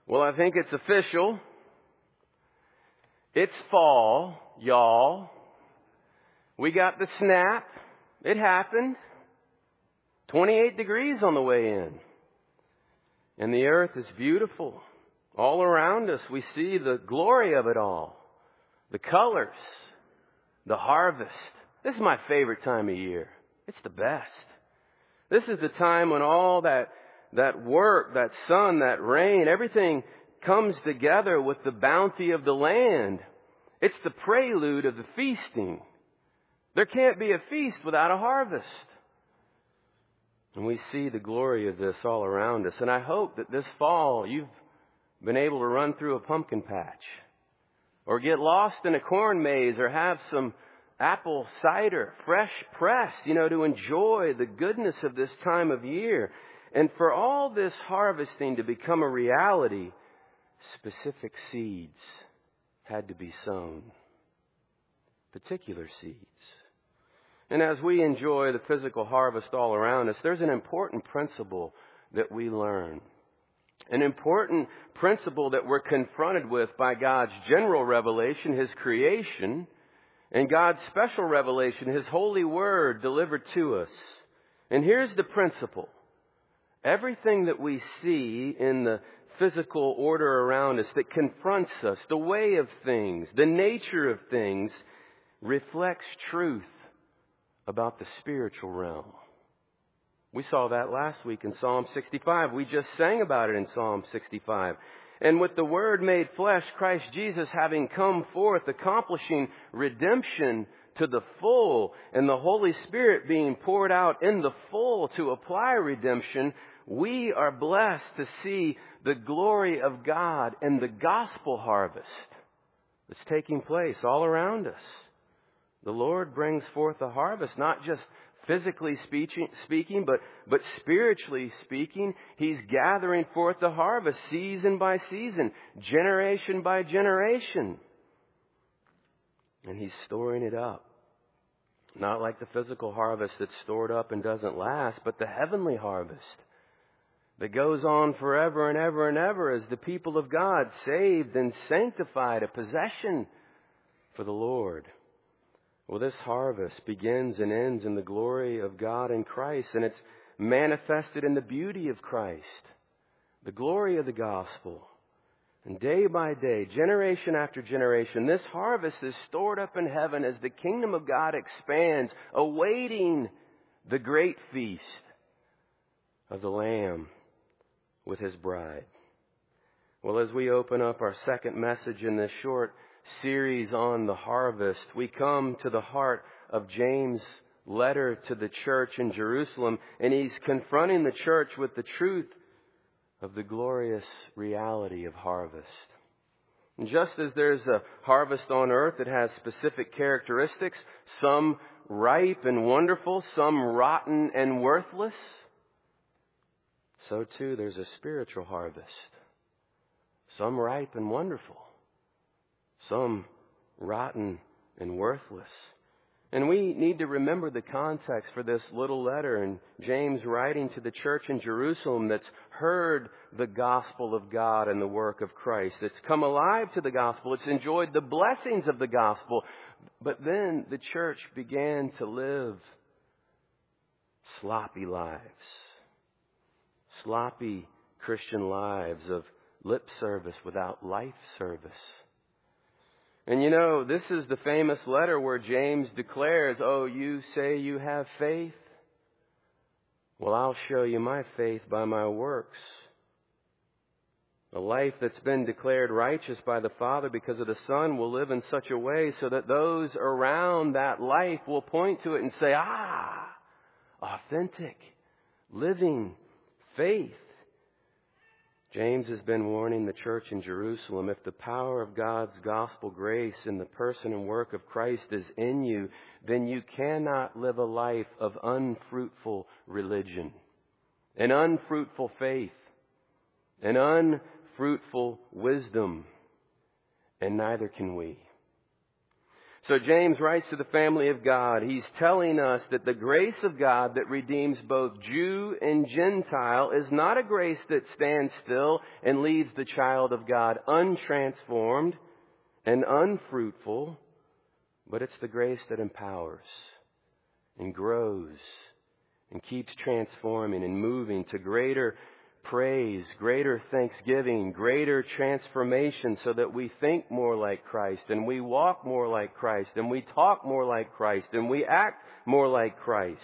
Well, I think it's official. It's fall, y'all. We got the snap. It happened. 28 degrees on the way in. And the earth is beautiful. All around us, we see the glory of it all. The colors. The harvest. This is my favorite time of year. It's the best. This is the time when all that work, that sun, that rain, everything comes together with the bounty of the land. It's the prelude of the feasting. There can't be a feast without a harvest. And we see the glory of this all around us. And I hope that this fall you've been able to run through a pumpkin patch, or get lost in a corn maze, or have some apple cider, fresh pressed, to enjoy the goodness of this time of year. And for all this harvesting to become a reality, specific seeds had to be sown. Particular seeds. And as we enjoy the physical harvest all around us, there's an important principle that we learn. An important principle that we're confronted with by God's general revelation, His creation, and God's special revelation, His holy word delivered to us. And here's the principle. Everything that we see in the physical order around us that confronts us, the way of things, the nature of things, reflects truth about the spiritual realm. We saw that last week in Psalm 65. We just sang about it in Psalm 65. And with the Word made flesh, Christ Jesus having come forth, accomplishing redemption to the full, and the Holy Spirit being poured out in the full to apply redemption, we are blessed to see the glory of God and the gospel harvest that's taking place all around us. The Lord brings forth a harvest, not just physically speaking, but spiritually speaking. He's gathering forth the harvest season by season, generation by generation. And He's storing it up. Not like the physical harvest that's stored up and doesn't last, but the heavenly harvest that goes on forever and ever and ever as the people of God, saved and sanctified, a possession for the Lord. Well, this harvest begins and ends in the glory of God in Christ, and it's manifested in the beauty of Christ, the glory of the gospel. And day by day, generation after generation, this harvest is stored up in heaven as the kingdom of God expands, awaiting the great feast of the Lamb with His bride. Well, as we open up our second message in this short series on the harvest, we come to the heart of James' letter to the church in Jerusalem, and he's confronting the church with the truth of the glorious reality of harvest. And just as there's a harvest on earth that has specific characteristics, some ripe and wonderful, some rotten and worthless, so too there's a spiritual harvest. Some ripe and wonderful, some rotten and worthless. And we need to remember the context for this little letter, and James writing to the church in Jerusalem that's heard the gospel of God and the work of Christ. It's come alive to the gospel. It's enjoyed the blessings of the gospel. But then the church began to live sloppy lives. Sloppy Christian lives of lip service without life service. And this is the famous letter where James declares, "Oh, you say you have faith? Well, I'll show you my faith by my works. A life that's been declared righteous by the Father because of the Son will live in such a way so that those around that life will point to it and say, authentic, living faith." James has been warning the church in Jerusalem, if the power of God's gospel grace in the person and work of Christ is in you, then you cannot live a life of unfruitful religion, an unfruitful faith, an unfruitful wisdom, and neither can we. So James writes to the family of God. He's telling us that the grace of God that redeems both Jew and Gentile is not a grace that stands still and leaves the child of God untransformed and unfruitful, but it's the grace that empowers and grows and keeps transforming and moving to greater praise, greater thanksgiving, greater transformation, so that we think more like Christ and we walk more like Christ and we talk more like Christ and we act more like Christ.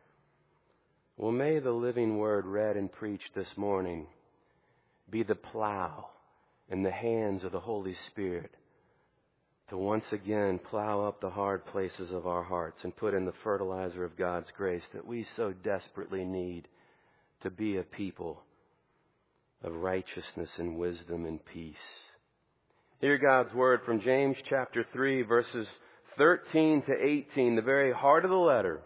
Well, may the living word read and preached this morning be the plow in the hands of the Holy Spirit to once again plow up the hard places of our hearts and put in the fertilizer of God's grace that we so desperately need to be a people of righteousness and wisdom and peace. Hear God's word from James chapter 3, verses 13 to 18, the very heart of the letter.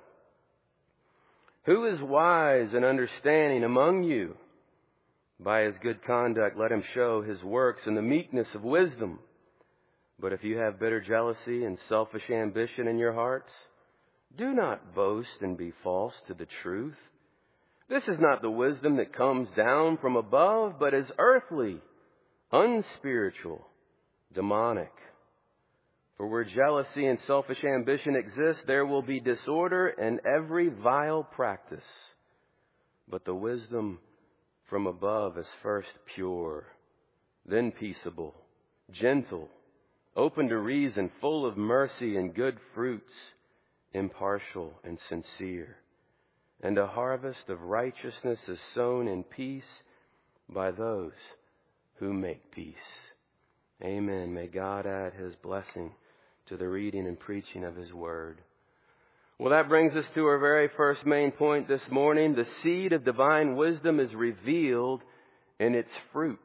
Who is wise and understanding among you? By his good conduct let him show his works in the meekness of wisdom. But if you have bitter jealousy and selfish ambition in your hearts, do not boast and be false to the truth. This is not the wisdom that comes down from above, but is earthly, unspiritual, demonic. For where jealousy and selfish ambition exist, there will be disorder and every vile practice. But the wisdom from above is first pure, then peaceable, gentle, open to reason, full of mercy and good fruits, impartial and sincere. And a harvest of righteousness is sown in peace by those who make peace. Amen. May God add his blessing to the reading and preaching of his word. Well, that brings us to our very first main point this morning. The seed of divine wisdom is revealed in its fruit.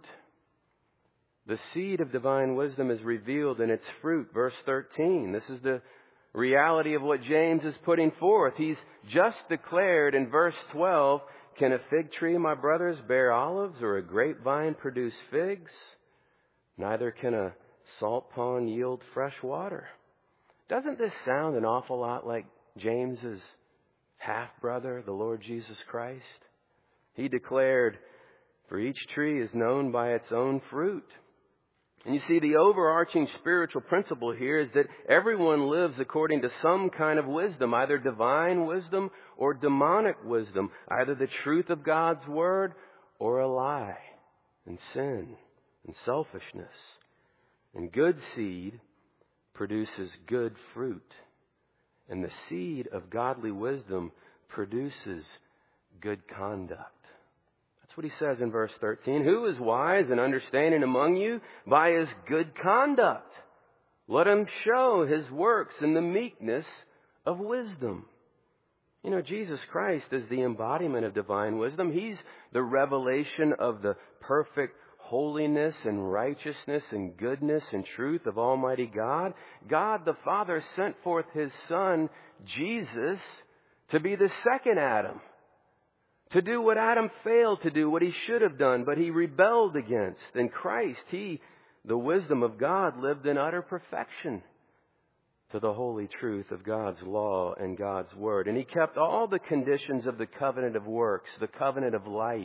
The seed of divine wisdom is revealed in its fruit. Verse 13. This is the reality of what James is putting forth. He's just declared in verse 12, can a fig tree, my brothers, bear olives, or a grapevine produce figs? Neither can a salt pond yield fresh water. Doesn't this sound an awful lot like James's half-brother, the Lord Jesus Christ? He declared, for each tree is known by its own fruit. And you see, the overarching spiritual principle here is that everyone lives according to some kind of wisdom, either divine wisdom or demonic wisdom, either the truth of God's word or a lie and sin and selfishness. And good seed produces good fruit. And the seed of godly wisdom produces good conduct. That's what he says in verse 13. Who is wise and understanding among you? By his good conduct let him show his works in the meekness of wisdom. You know, Jesus Christ is the embodiment of divine wisdom. He's the revelation of the perfect holiness and righteousness and goodness and truth of Almighty God. God the Father sent forth his Son, Jesus, to be the second Adam. To do what Adam failed to do, what he should have done, but he rebelled against. In Christ, he, the wisdom of God, lived in utter perfection to the holy truth of God's law and God's word. And he kept all the conditions of the covenant of works, the covenant of life,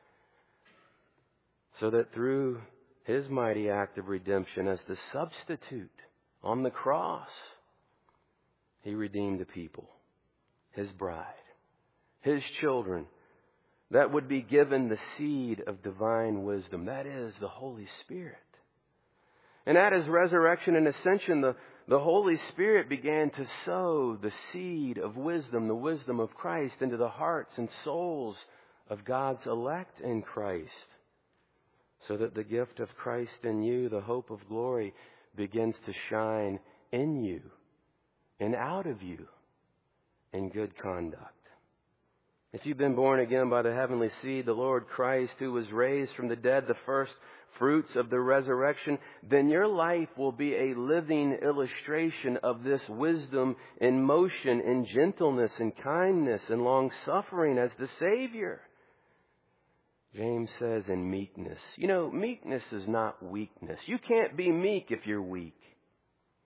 so that through his mighty act of redemption as the substitute on the cross, he redeemed the people, his bride, his children, that would be given the seed of divine wisdom. That is the Holy Spirit. And at his resurrection and ascension, the Holy Spirit began to sow the seed of wisdom, the wisdom of Christ, into the hearts and souls of God's elect in Christ, so that the gift of Christ in you, the hope of glory, begins to shine in you and out of you in good conduct. If you've been born again by the heavenly seed, the Lord Christ, who was raised from the dead, the first fruits of the resurrection, then your life will be a living illustration of this wisdom in motion, in gentleness, in kindness, and long-suffering as the Savior. James says in meekness. You know, meekness is not weakness. You can't be meek if you're weak.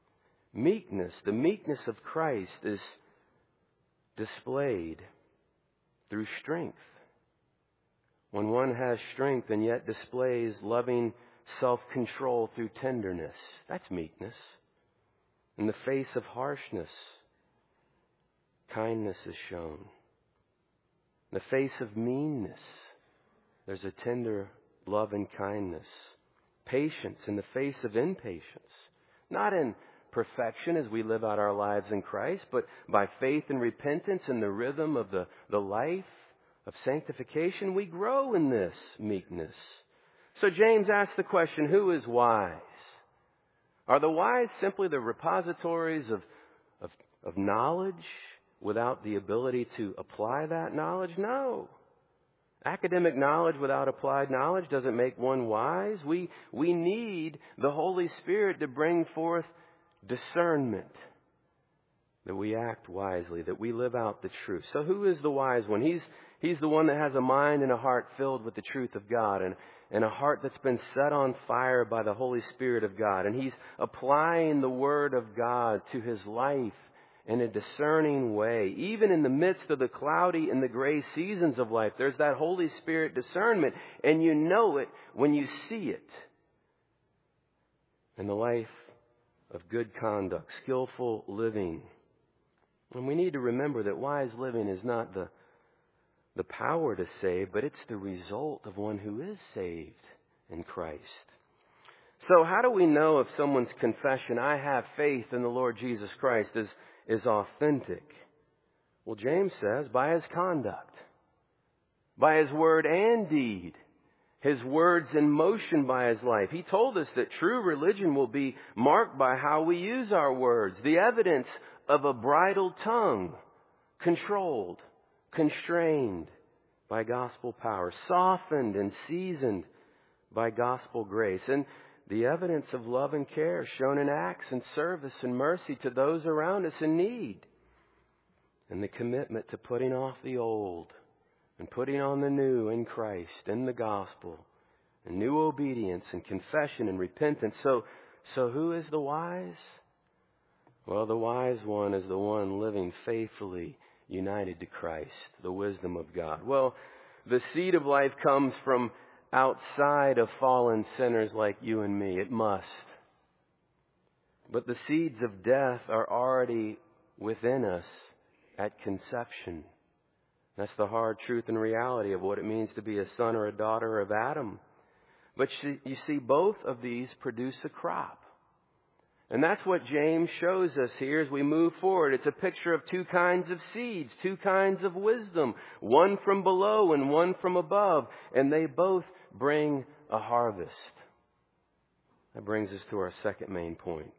Meekness, the meekness of Christ is displayed through strength. When one has strength and yet displays loving self-control through tenderness, that's meekness. In the face of harshness, kindness is shown. In the face of meanness, there's a tender love and kindness. Patience in the face of impatience. Not in perfection as we live out our lives in Christ, but by faith and repentance in the rhythm of the life of sanctification, we grow in this meekness. So James asks the question, who is wise? Are the wise simply the repositories of knowledge without the ability to apply that knowledge? No. Academic knowledge without applied knowledge doesn't make one wise. We need the Holy Spirit to bring forth discernment, that we act wisely, that we live out the truth. So who is the wise one? He's the one that has a mind and a heart filled with the truth of God and a heart that's been set on fire by the Holy Spirit of God. And he's applying the Word of God to his life in a discerning way. Even in the midst of the cloudy and the gray seasons of life, there's that Holy Spirit discernment, and you know it when you see it. In the life of good conduct, skillful living. And we need to remember that wise living is not the power to save, but it's the result of one who is saved in Christ. So how do we know if someone's confession, I have faith in the Lord Jesus Christ, is authentic? Well, James says, by his conduct, by his word and deed, his words in motion by his life. He told us that true religion will be marked by how we use our words, the evidence of a bridled tongue, controlled, constrained by gospel power, softened and seasoned by gospel grace, and the evidence of love and care shown in acts and service and mercy to those around us in need, and the commitment to putting off the old and putting on the new in Christ, in the gospel, and new obedience and confession and repentance. So who is the wise? Well, the wise one is the one living faithfully united to Christ, the wisdom of God. Well, the seed of life comes from outside of fallen sinners like you and me. It must. But the seeds of death are already within us at conception. That's the hard truth and reality of what it means to be a son or a daughter of Adam. But you see, both of these produce a crop. And that's what James shows us here as we move forward. It's a picture of two kinds of seeds, two kinds of wisdom, one from below and one from above. And they both bring a harvest. That brings us to our second main point.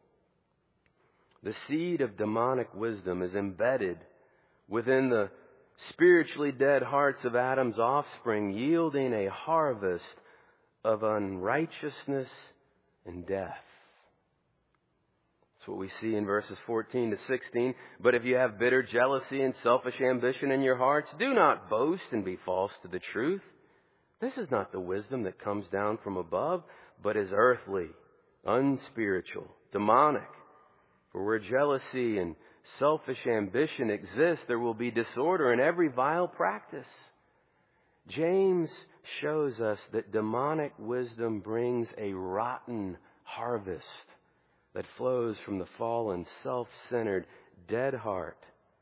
The seed of demonic wisdom is embedded within the spiritually dead hearts of Adam's offspring, yielding a harvest of unrighteousness and death. That's what we see in verses 14 to 16. But if you have bitter jealousy and selfish ambition in your hearts, do not boast and be false to the truth. This is not the wisdom that comes down from above, but is earthly, unspiritual, demonic. For where jealousy and selfish ambition exist, there will be disorder in every vile practice. James shows us that demonic wisdom brings a rotten harvest that flows from the fallen, self-centered, dead heart.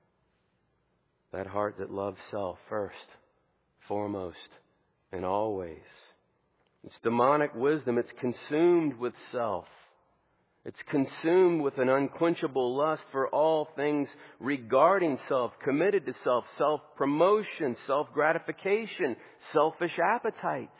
That heart that loves self first, foremost, and always. It's demonic wisdom. It's consumed with self. It's consumed with an unquenchable lust for all things regarding self, committed to self, self-promotion, self-gratification, selfish appetites.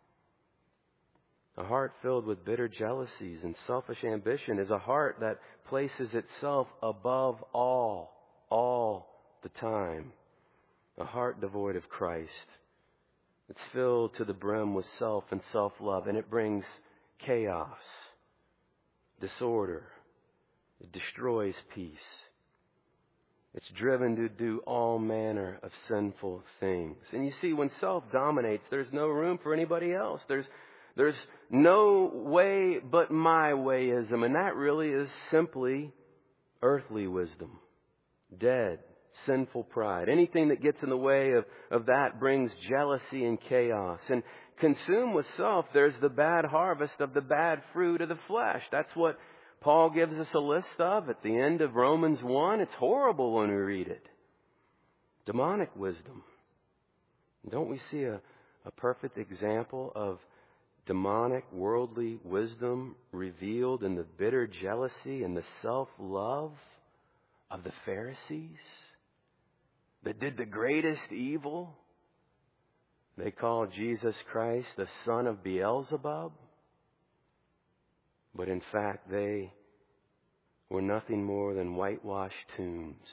A heart filled with bitter jealousies and selfish ambition is a heart that places itself above all the time. A heart devoid of Christ. It's filled to the brim with self and self-love, and it brings chaos, disorder. It destroys peace. It's driven to do all manner of sinful things. And you see, when self dominates, there's no room for anybody else. There's no way but my wayism. And that really is simply earthly wisdom. Dead, sinful pride. Anything that gets in the way of that brings jealousy and chaos. And consumed with self, there's the bad harvest of the bad fruit of the flesh. That's what Paul gives us a list of at the end of Romans 1. It's horrible when we read it. Demonic wisdom. Don't we see a perfect example of demonic worldly wisdom revealed in the bitter jealousy and the self-love of the Pharisees that did the greatest evil? They called Jesus Christ the son of Beelzebub. But in fact, they were nothing more than whitewashed tombs.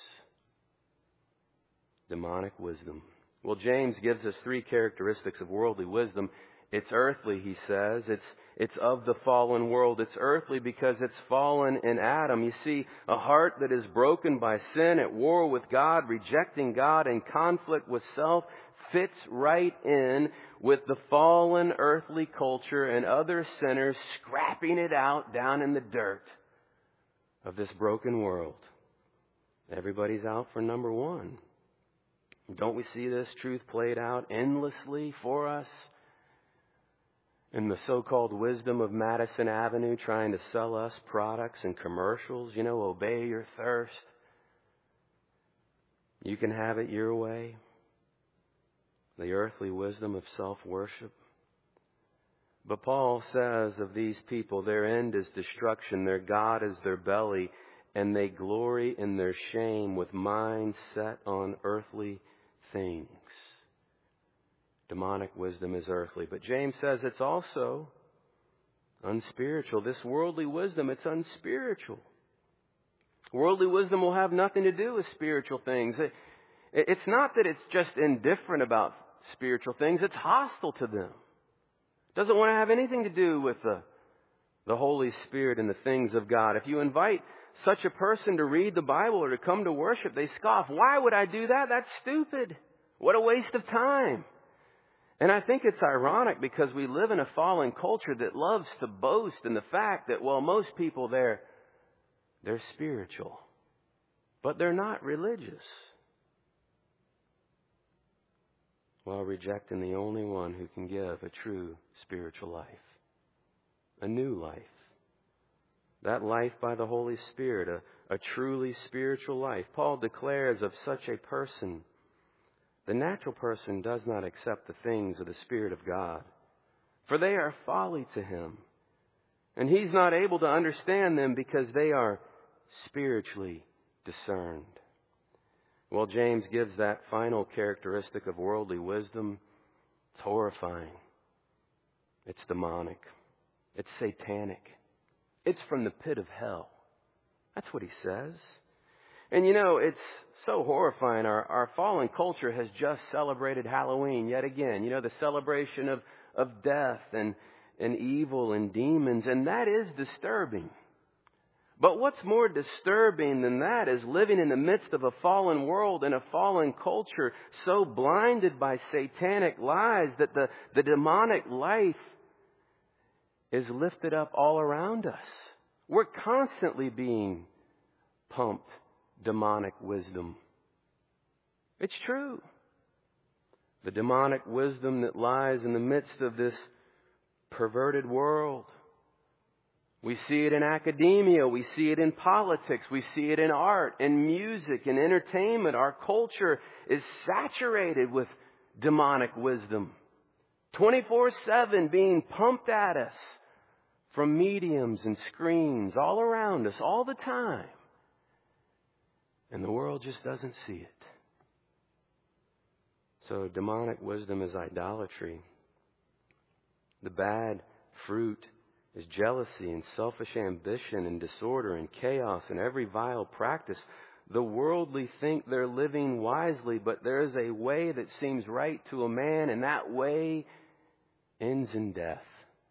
Demonic wisdom. Well, James gives us three characteristics of worldly wisdom. It's earthly, he says. It's of the fallen world. It's earthly because it's fallen in Adam. You see, a heart that is broken by sin, at war with God, rejecting God, in conflict with self, fits right in with the fallen earthly culture and other sinners scrapping it out down in the dirt of this broken world. Everybody's out for number one. Don't we see this truth played out endlessly for us in the so-called wisdom of Madison Avenue, trying to sell us products and commercials? You know, obey your thirst. You can have it your way. The earthly wisdom of self-worship. But Paul says of these people, their end is destruction, their God is their belly, and they glory in their shame with minds set on earthly things. Demonic wisdom is earthly. But James says it's also unspiritual. This worldly wisdom, it's unspiritual. Worldly wisdom will have nothing to do with spiritual things. It's not that it's just indifferent about spiritual things. It's hostile to them. It doesn't want to have anything to do with the Holy Spirit and the things of God. If you invite such a person to read the Bible or to come to worship, they scoff. Why would I do that? That's stupid. What a waste of time. And I think it's ironic because we live in a fallen culture that loves to boast in the fact that, well, most people they're spiritual, but they're not religious, while rejecting the only one who can give a true spiritual life, a new life. That life by the Holy Spirit, a truly spiritual life. Paul declares of such a person, the natural person does not accept the things of the Spirit of God, for they are folly to him. And he's not able to understand them because they are spiritually discerned. Well, James gives that final characteristic of worldly wisdom. It's horrifying. It's demonic. It's satanic. It's from the pit of hell. That's what he says. And you know, it's so horrifying. Our fallen culture has just celebrated Halloween yet again. You know, the celebration of death and evil and demons. And that is disturbing. But what's more disturbing than that is living in the midst of a fallen world and a fallen culture so blinded by satanic lies that the demonic life is lifted up all around us. We're constantly being pumped demonic wisdom. It's true. The demonic wisdom that lies in the midst of this perverted world. We see it in academia. We see it in politics. We see it in art and music and entertainment. Our culture is saturated with demonic wisdom. 24/7 being pumped at us from mediums and screens all around us all the time. And the world just doesn't see it. So demonic wisdom is idolatry. The bad fruit is jealousy and selfish ambition and disorder and chaos and every vile practice. The worldly think they're living wisely, but there is a way that seems right to a man, and that way ends in death.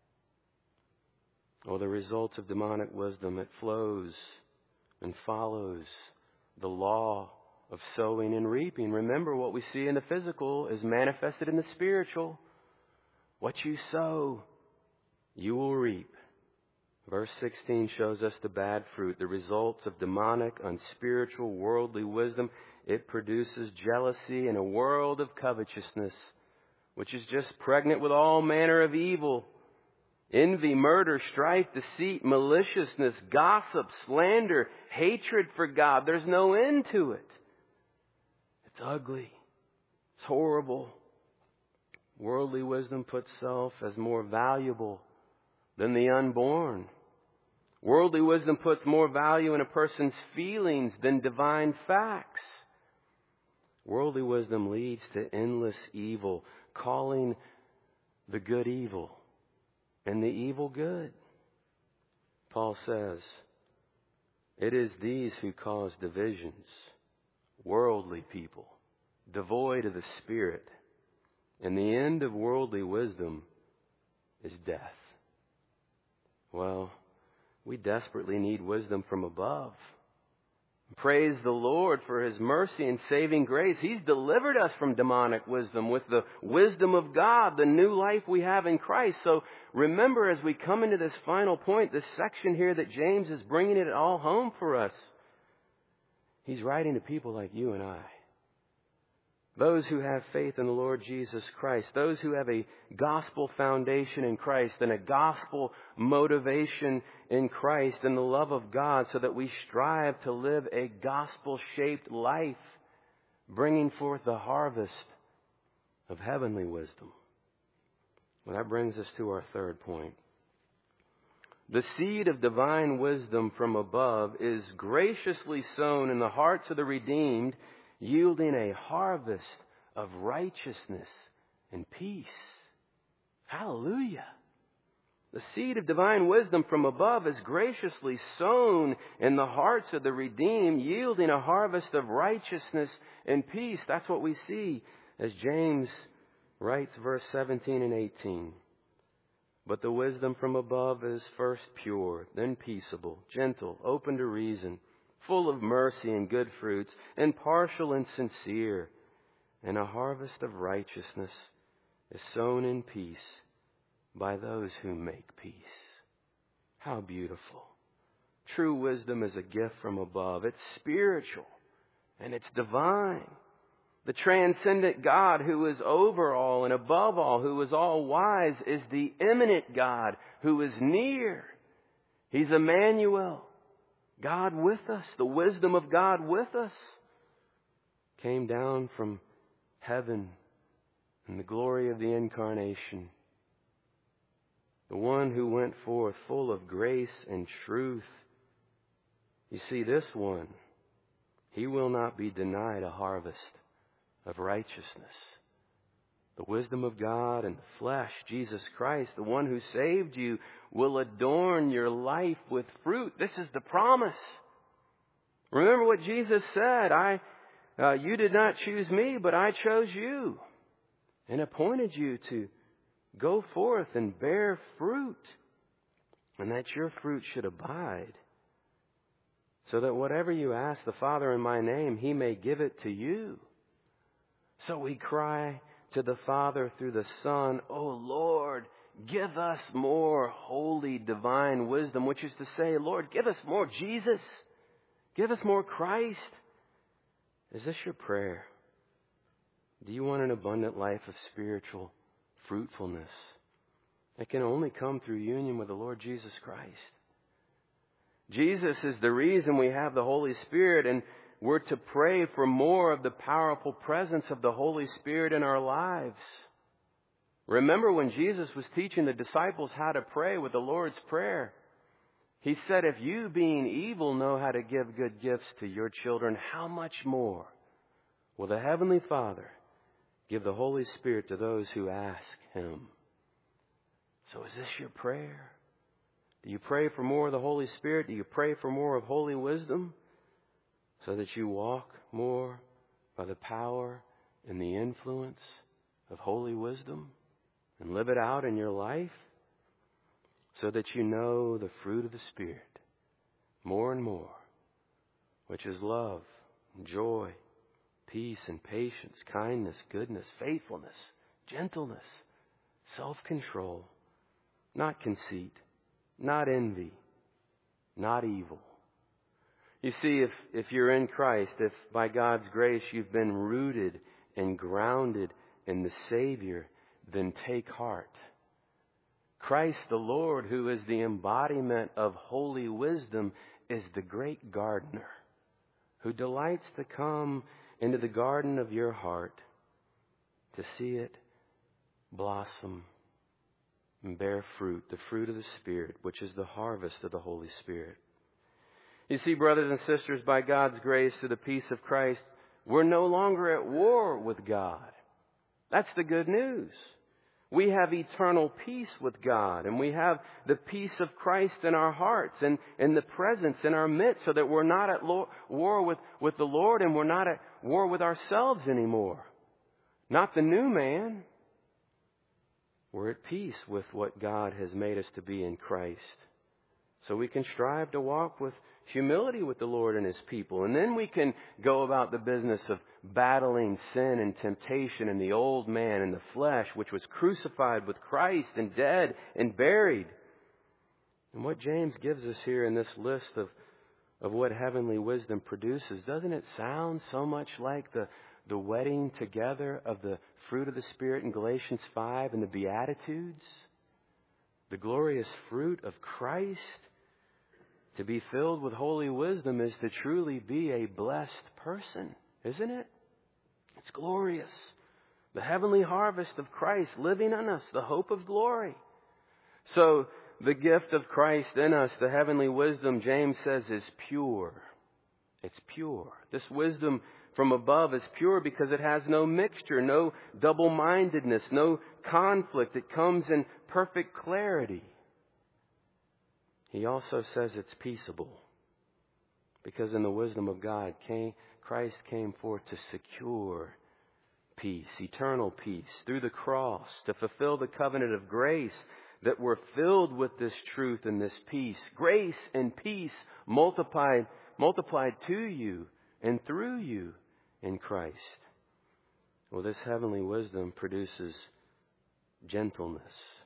Oh, the results of demonic wisdom, it flows and follows the law of sowing and reaping. Remember, what we see in the physical is manifested in the spiritual. What you sow, you will reap. Verse 16 shows us the bad fruit, the results of demonic, unspiritual, worldly wisdom. It produces jealousy and a world of covetousness, which is just pregnant with all manner of evil. Envy, murder, strife, deceit, maliciousness, gossip, slander, hatred for God. There's no end to it. It's ugly. It's horrible. Worldly wisdom puts self as more valuable than the unborn. Worldly wisdom puts more value in a person's feelings than divine facts. Worldly wisdom leads to endless evil, calling the good evil and the evil good. Paul says, it is these who cause divisions, worldly people, devoid of the Spirit. And the end of worldly wisdom is death. Well, we desperately need wisdom from above. Praise the Lord for His mercy and saving grace. He's delivered us from demonic wisdom with the wisdom of God, the new life we have in Christ. So remember, as we come into this final point, this section here, that James is bringing it all home for us. He's writing to people like you and I. Those who have faith in the Lord Jesus Christ. Those who have a gospel foundation in Christ and a gospel motivation in Christ and the love of God, so that we strive to live a gospel-shaped life, bringing forth the harvest of heavenly wisdom. Well, that brings us to our third point. The seed of divine wisdom from above is graciously sown in the hearts of the redeemed, yielding a harvest of righteousness and peace. Hallelujah. The seed of divine wisdom from above is graciously sown in the hearts of the redeemed, yielding a harvest of righteousness and peace. That's what we see as James writes verse 17 and 18. But the wisdom from above is first pure, then peaceable, gentle, open to reason, full of mercy and good fruits, impartial and sincere. And a harvest of righteousness is sown in peace by those who make peace. How beautiful. True wisdom is a gift from above. It's spiritual and it's divine. The transcendent God who is over all and above all, who is all wise, is the immanent God who is near. He's Emmanuel. God with us, the wisdom of God with us, came down from heaven in the glory of the incarnation. The one who went forth full of grace and truth. You see, this one, he will not be denied a harvest of righteousness. The wisdom of God and the flesh, Jesus Christ, the one who saved you, will adorn your life with fruit. This is the promise. Remember what Jesus said. You did not choose me, but I chose you and appointed you to go forth and bear fruit, and that your fruit should abide, so that whatever you ask the Father in my name, He may give it to you. So we cry to the Father through the Son, "O Lord, give us more holy divine wisdom," which is to say, Lord, give us more Jesus. Give us more Christ. Is this your prayer? Do you want an abundant life of spiritual fruitfulness? It can only come through union with the Lord Jesus Christ. Jesus is the reason we have the Holy Spirit, and we're to pray for more of the powerful presence of the Holy Spirit in our lives. Remember when Jesus was teaching the disciples how to pray with the Lord's Prayer, He said, if you, being evil, know how to give good gifts to your children, how much more will the Heavenly Father give the Holy Spirit to those who ask Him? So is this your prayer? Do you pray for more of the Holy Spirit? Do you pray for more of holy wisdom, so that you walk more by the power and the influence of holy wisdom and live it out in your life, so that you know the fruit of the Spirit more and more, which is love, joy, peace and patience, kindness, goodness, faithfulness, gentleness, self-control, not conceit, not envy, not evil. You see, if you're in Christ, if by God's grace you've been rooted and grounded in the Savior, then take heart. Christ the Lord, who is the embodiment of holy wisdom, is the great gardener who delights to come into the garden of your heart to see it blossom and bear fruit, the fruit of the Spirit, which is the harvest of the Holy Spirit. You see, brothers and sisters, by God's grace, through the peace of Christ, we're no longer at war with God. That's the good news. We have eternal peace with God, and we have the peace of Christ in our hearts and in the presence in our midst, so that we're not at war with the Lord, and we're not at war with ourselves anymore. Not the new man. We're at peace with what God has made us to be in Christ. So we can strive to walk with humility with the Lord and His people. And then we can go about the business of battling sin and temptation and the old man and the flesh, which was crucified with Christ and dead and buried. And what James gives us here in this list of what heavenly wisdom produces, doesn't it sound so much like the wedding together of the fruit of the Spirit in Galatians 5 and the Beatitudes? The glorious fruit of Christ. To be filled with holy wisdom is to truly be a blessed person, isn't it? It's glorious. The heavenly harvest of Christ living in us, the hope of glory. So the gift of Christ in us, the heavenly wisdom, James says, is pure. It's pure. This wisdom from above is pure because it has no mixture, no double-mindedness, no conflict. It comes in perfect clarity. He also says it's peaceable because in the wisdom of God, Christ came forth to secure peace, eternal peace, through the cross, to fulfill the covenant of grace, that we're filled with this truth and this peace. Grace and peace multiplied to you and through you in Christ. Well, this heavenly wisdom produces gentleness.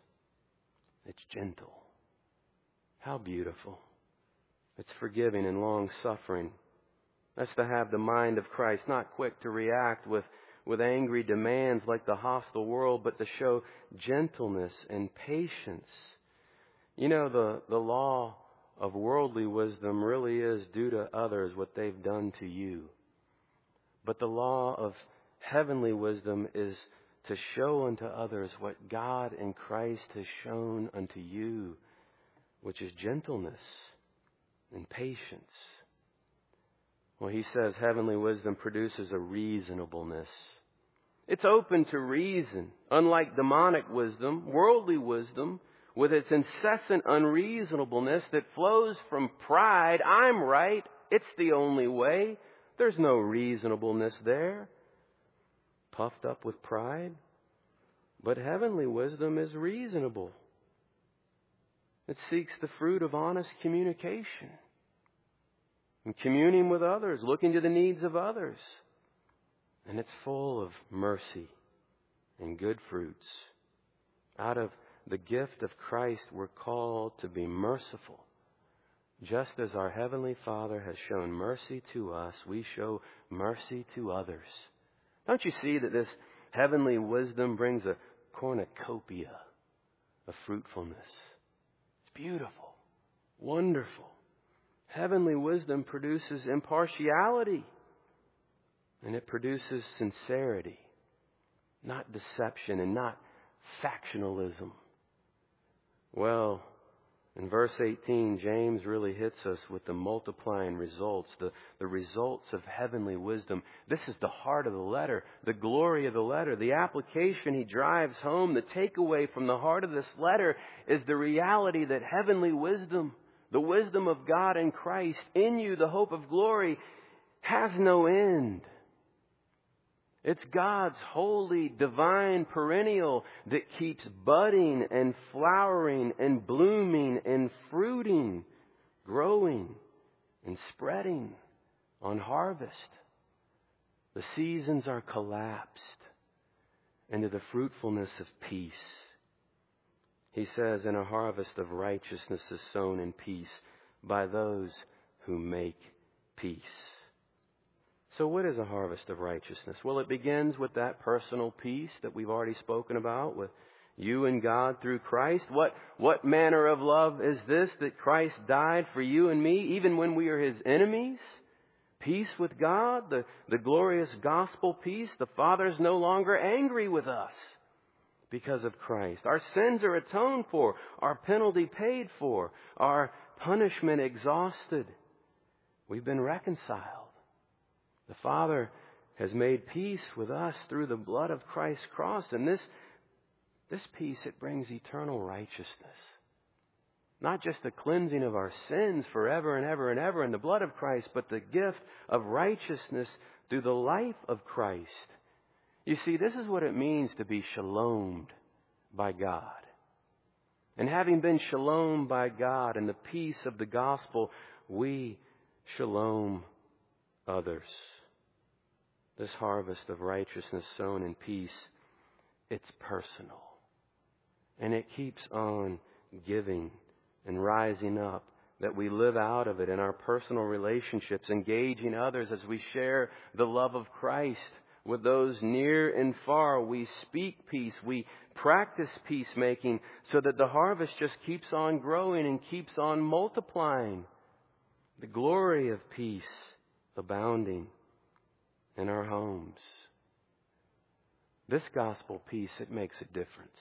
It's gentle. How beautiful. It's forgiving and long-suffering. That's to have the mind of Christ, not quick to react with angry demands like the hostile world, but to show gentleness and patience. You know, the law of worldly wisdom really is do to others what they've done to you. But the law of heavenly wisdom is to show unto others what God in Christ has shown unto you, which is gentleness and patience. Well, he says heavenly wisdom produces a reasonableness. It's open to reason, unlike demonic wisdom, worldly wisdom, with its incessant unreasonableness that flows from pride. I'm right. It's the only way. There's no reasonableness there. Puffed up with pride. But heavenly wisdom is reasonable. It seeks the fruit of honest communication and communing with others, looking to the needs of others. And it's full of mercy and good fruits. Out of the gift of Christ, we're called to be merciful. Just as our Heavenly Father has shown mercy to us, we show mercy to others. Don't you see that this heavenly wisdom brings a cornucopia of fruitfulness? Beautiful, wonderful. Heavenly wisdom produces impartiality, and it produces sincerity, not deception and not factionalism. Well, in verse 18, James really hits us with the multiplying results, the results of heavenly wisdom. This is the heart of the letter, the glory of the letter, the application he drives home. The takeaway from the heart of this letter is the reality that heavenly wisdom, the wisdom of God in Christ, in you, the hope of glory, has no end. It's God's holy, divine perennial that keeps budding and flowering and blooming and fruiting, growing and spreading on harvest. The seasons are collapsed into the fruitfulness of peace. He says, and a harvest of righteousness is sown in peace by those who make peace. So what is a harvest of righteousness? Well, it begins with that personal peace that we've already spoken about with you and God through Christ. What manner of love is this, that Christ died for you and me even when we are His enemies? Peace with God, the glorious gospel peace. The Father is no longer angry with us because of Christ. Our sins are atoned for, our penalty paid for, our punishment exhausted. We've been reconciled. The Father has made peace with us through the blood of Christ's cross, and this peace, it brings eternal righteousness. Not just the cleansing of our sins forever and ever and ever in the blood of Christ, but the gift of righteousness through the life of Christ. You see, this is what it means to be shalomed by God. And having been shalom by God in the peace of the gospel, we shalom others. This harvest of righteousness sown in peace, it's personal. And it keeps on giving and rising up, that we live out of it in our personal relationships, engaging others as we share the love of Christ with those near and far. We speak peace. We practice peacemaking so that the harvest just keeps on growing and keeps on multiplying. The glory of peace abounding in our homes. This gospel peace, it makes a difference.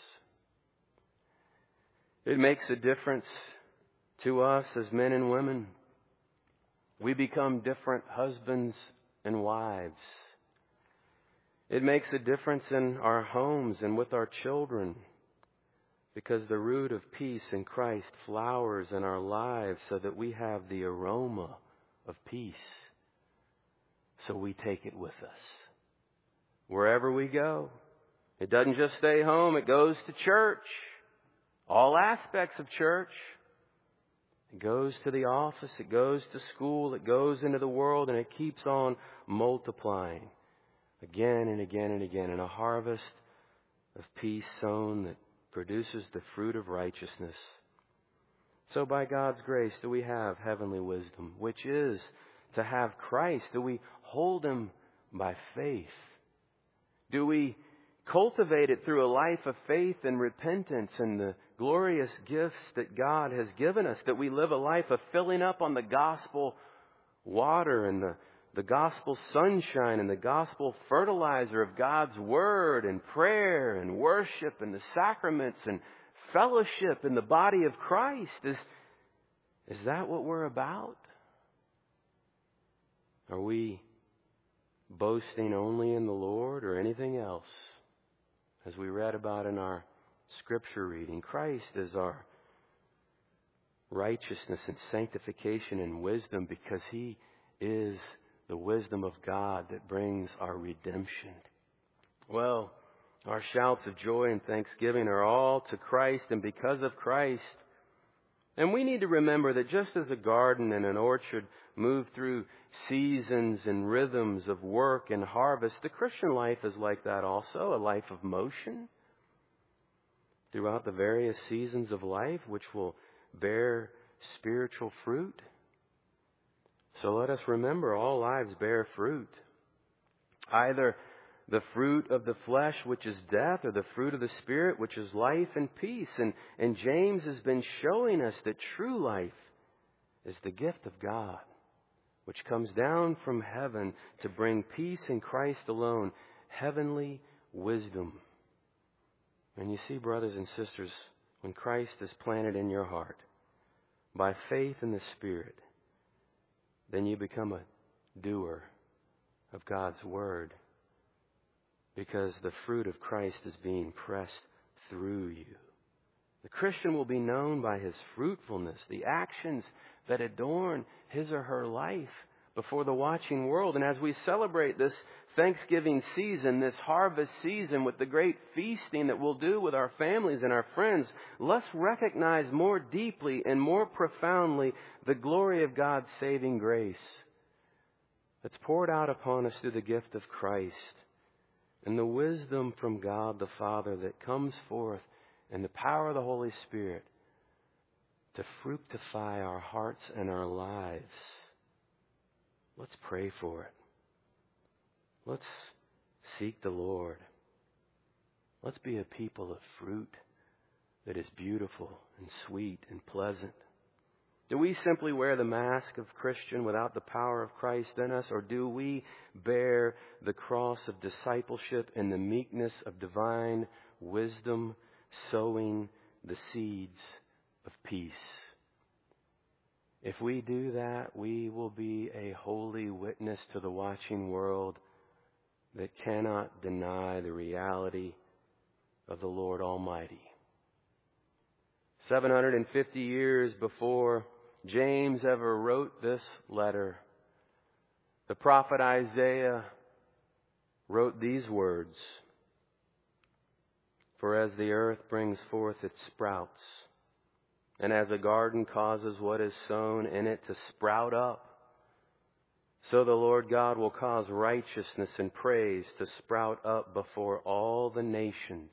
It makes a difference to us as men and women. We become different husbands and wives. It makes a difference in our homes and with our children, because the root of peace in Christ flowers in our lives so that we have the aroma of peace. So we take it with us wherever we go. It doesn't just stay home, it goes to church. All aspects of church. It goes to the office, it goes to school, it goes into the world, and it keeps on multiplying again and again and again in a harvest of peace sown that produces the fruit of righteousness. So by God's grace do we have heavenly wisdom, which is to have Christ. Do we hold Him by faith? Do we cultivate it through a life of faith and repentance and the glorious gifts that God has given us, that we live a life of filling up on the gospel water and the gospel sunshine and the gospel fertilizer of God's word and prayer and worship and the sacraments and fellowship in the body of Christ? Is that what we're about? Are we boasting only in the Lord or anything else? As we read about in our scripture reading, Christ is our righteousness and sanctification and wisdom, because He is the wisdom of God that brings our redemption. Well, our shouts of joy and thanksgiving are all to Christ and because of Christ. And we need to remember that just as a garden and an orchard move through seasons and rhythms of work and harvest, the Christian life is like that also, a life of motion throughout the various seasons of life, which will bear spiritual fruit. So let us remember, all lives bear fruit. Either the fruit of the flesh, which is death, or the fruit of the Spirit, which is life and peace. And James has been showing us that true life is the gift of God, which comes down from heaven to bring peace in Christ alone, heavenly wisdom. And you see, brothers and sisters, when Christ is planted in your heart by faith in the Spirit, then you become a doer of God's Word, because the fruit of Christ is being pressed through you. The Christian will be known by his fruitfulness, the actions that adorn his or her life before the watching world. And as we celebrate this Thanksgiving season, this harvest season, with the great feasting that we'll do with our families and our friends, let's recognize more deeply and more profoundly the glory of God's saving grace that's poured out upon us through the gift of Christ, and the wisdom from God the Father that comes forth and the power of the Holy Spirit to fructify our hearts and our lives. Let's pray for it. Let's seek the Lord. Let's be a people of fruit that is beautiful and sweet and pleasant. Do we simply wear the mask of Christian without the power of Christ in us? Or do we bear the cross of discipleship in the meekness of divine wisdom, sowing the seeds of peace? If we do that, we will be a holy witness to the watching world that cannot deny the reality of the Lord Almighty. 750 years before James ever wrote this letter, the prophet Isaiah wrote these words, "For as the earth brings forth its sprouts, and as a garden causes what is sown in it to sprout up, so the Lord God will cause righteousness and praise to sprout up before all the nations.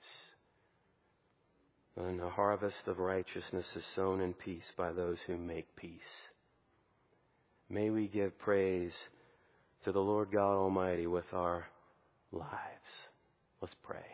And a harvest of righteousness is sown in peace by those who make peace." May we give praise to the Lord God Almighty with our lives. Let's pray.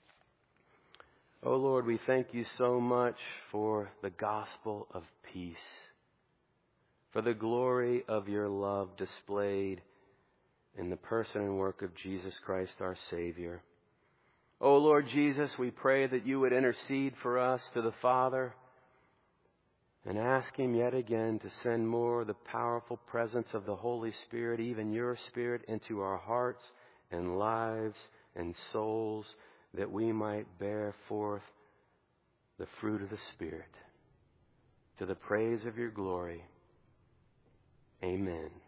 Oh Lord, we thank you so much for the gospel of peace, for the glory of your love displayed in the person and work of Jesus Christ our Savior. Oh Lord Jesus, we pray that you would intercede for us to the Father and ask Him yet again to send more of the powerful presence of the Holy Spirit, even your Spirit, into our hearts and lives and souls, that we might bear forth the fruit of the Spirit to the praise of your glory. Amen.